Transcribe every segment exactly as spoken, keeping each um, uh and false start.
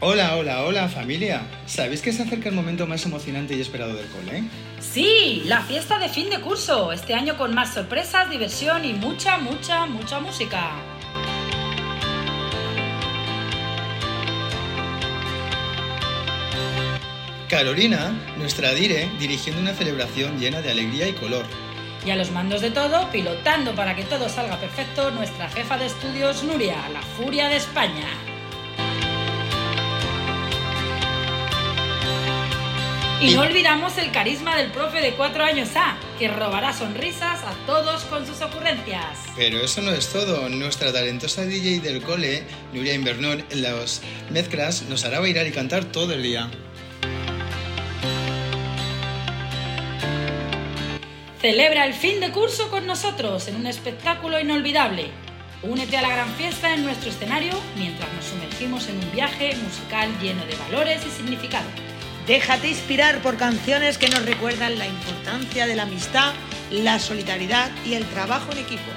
Hola, hola, hola familia. ¿Sabéis que se acerca el momento más emocionante y esperado del cole? Sí, la fiesta de fin de curso, este año con más sorpresas, diversión y mucha, mucha, mucha música. Carolina, nuestra dire, dirigiendo una celebración llena de alegría y color. Y a los mandos de todo, pilotando para que todo salga perfecto, nuestra jefa de estudios Nuria, la furia de España. Y no olvidamos el carisma del profe de cuatro años A, que robará sonrisas a todos con sus ocurrencias. Pero eso no es todo. Nuestra talentosa D J del cole, Nuria Invernón, en las mezclas nos hará bailar y cantar todo el día. Celebra el fin de curso con nosotros en un espectáculo inolvidable. Únete a la gran fiesta en nuestro escenario mientras nos sumergimos en un viaje musical lleno de valores y significado. Déjate inspirar por canciones que nos recuerdan la importancia de la amistad, la solidaridad y el trabajo en equipo.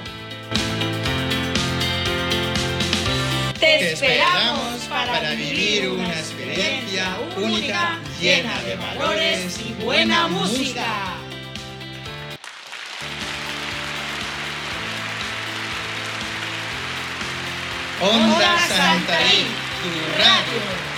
Te esperamos para vivir una experiencia única, llena de valores y buena música. Onda Santarí, tu radio.